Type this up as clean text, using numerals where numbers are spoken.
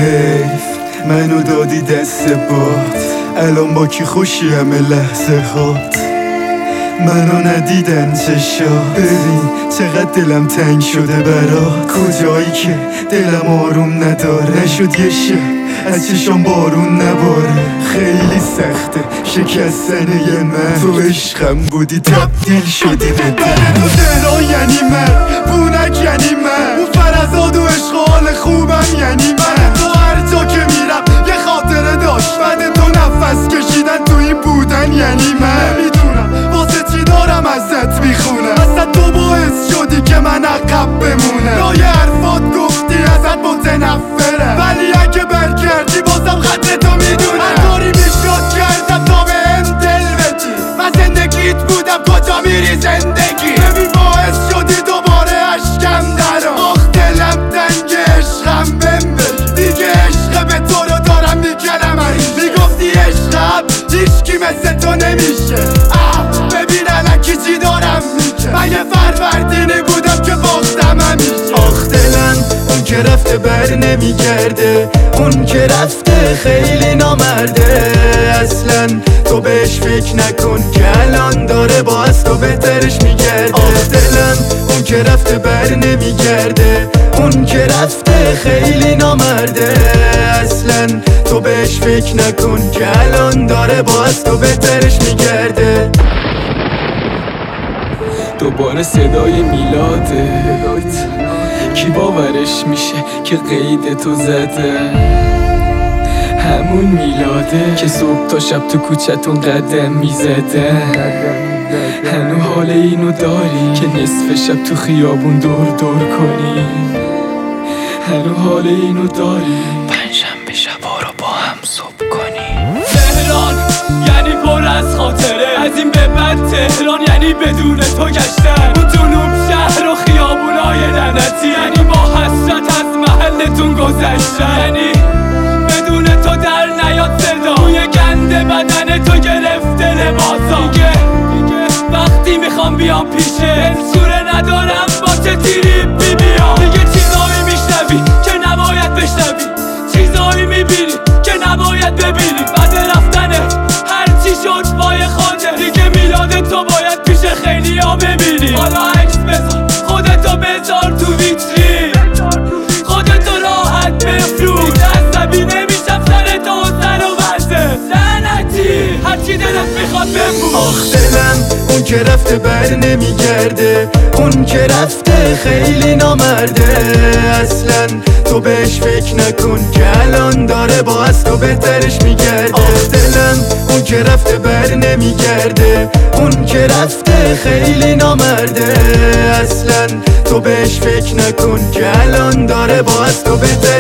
حیف منو دادی دست باد، الان با کی خوشی همه لحظه هات، منو ندیدن چشا. ببین چقدر دلم تنگ شده برات، کجایی که دلم آروم نداره. نشد یه شب از چشام بارون نباره، خیلی سخته شکستن من. تو عشقم بودی تبدیل شدی به دل. تو تهران یعنی من، بونک یعنی من، اون فرزاد و عشق و حال خوبم یعنی من. تو هر جا که میرم یه خاطره داشت، بعد تو نفس کشیدن تو این بودن یعنی من. نمیدونم واسه چی دارم ازت میخونم، اصلا تو باعث شدی که من عقب بمونم. لایه حرفات گفتی ازت متنفرم، ولی اگه برگردی بازم خط تو میدونم. هر کاری میشد کردم تا به هم دل بدی، من زندگیت بودم کجا میری زندگی. ببین باعث شدی دوباره عشقم درام، آخ دلم تنگ عشقم بهم بگی. دیگه عشق به تو رو دارم میکنم عریض، میگفتی عشقم هیچکی مثل تو نمیشه. ببین الکی چی دارم میگه، من یه فروردینی بودم که باختم همیشه. آخ دلم اون که رفته بر نمیگرده، اون که رفته خیلی نامرده. اصلا تو بهش فکر نکن که الان داره با از تو بهترش میگرده. آخ دلم اون که رفته بر نمیگرده، اون که رفته خیلی نامرده. اصلا تو بهش فکر نکن که الان داره با از تو بهترش میگرده. دوباره صدای میلادت، کی باورش میشه که قید تو زده. همون میلاده که صبح تا شب تو کوچتون قدم میزده. هنو حال اینو داری که نصف شب تو خیابون دور دور کنی. هنو حال اینو داری پنجشنبه شبا رو با هم صبح کنی. تهران یعنی پر از خاطره، از این به بعد تهران یعنی بدون تو گشتن. اون جنوب شهر و خیابونای لعنتی، یعنی با حسرت از محلتون گذشتن. یعنی بدون تو در نیاد صدا، توی گنده بدن تو گرفته لباسا. دیگه وقتی میخوام بیام پیشه سوره ندارم با چه تیری بیام. دیگه چیزایی میشنوی که نباید بشنوی، چیزایی میبینی که نباید ببینی. بعد رفتنه هرچی شد پای خوده، دیگه میلاد تو باید پیش خیلی ها ببینی. حالا عکس بذار خودتو بذار تو ویترین، خودتو راحت بفروش. دیگه عصبی نمیشم سر تو سر و وزه لعنتی، هرچی دلت میخواد بمون. آخ دلم اون که رفته بر نمیگرده، اون که رفته خیلی نامرده. اصلا تو بهش فکر نکن که الان داره با از تو بهترش میگرده. آخ دلم اون که رفته بر نمیگرده، اون که رفته خیلی نامرده. اصلا تو بهش فکر نکن که الان داره با از تو بهترش